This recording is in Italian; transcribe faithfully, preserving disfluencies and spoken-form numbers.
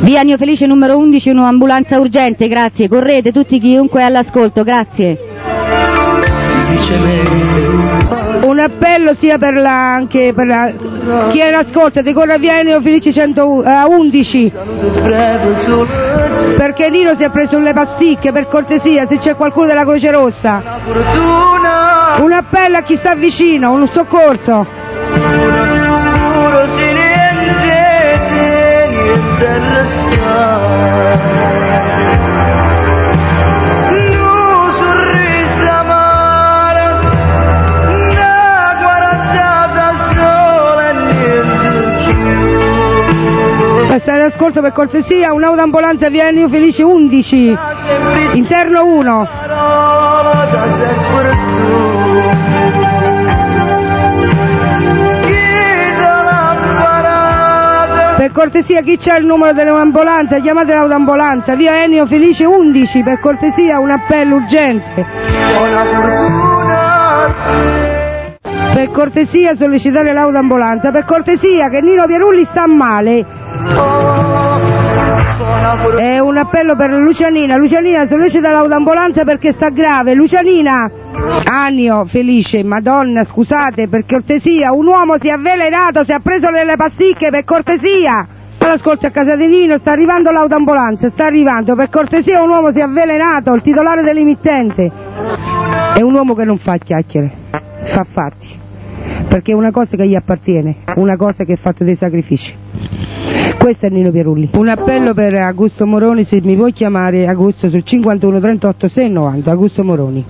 Via Nio Felice numero undici, un'ambulanza urgente, grazie. Correte tutti, chiunque è all'ascolto, grazie. Un appello sia per la, anche per la, chi è in ascolto, decorre via Nio Felice centoundici, perché Nino si è preso le pasticche, per cortesia, se c'è qualcuno della Croce Rossa. Un appello a chi sta vicino, un soccorso. Stai in ascolto per cortesia, un'autoambulanza via Nio Felice undici, interno uno. Per cortesia, chi c'è il numero dell'ambulanza? Chiamate l'autoambulanza, via Ennio Felice undici, per cortesia un appello urgente. Per cortesia sollecitare l'autoambulanza, per cortesia che Nino Pierulli sta male. È un appello per Lucianina, Lucianina sollecita l'autoambulanza perché sta grave, Lucianina. Annio Felice, madonna scusate, per cortesia, un uomo si è avvelenato, si è preso delle pasticche, per cortesia. Ascolta, a casa di Nino sta arrivando l'autoambulanza, sta arrivando, per cortesia un uomo si è avvelenato, il titolare dell'emittente. È un uomo che non fa chiacchiere, fa fatti, perché è una cosa che gli appartiene, una cosa che ha fatto dei sacrifici. Questo è Nino Pierulli. Un appello per Augusto Moroni, se mi puoi chiamare Augusto sul cinquantuno trentotto sei novanta, Augusto Moroni.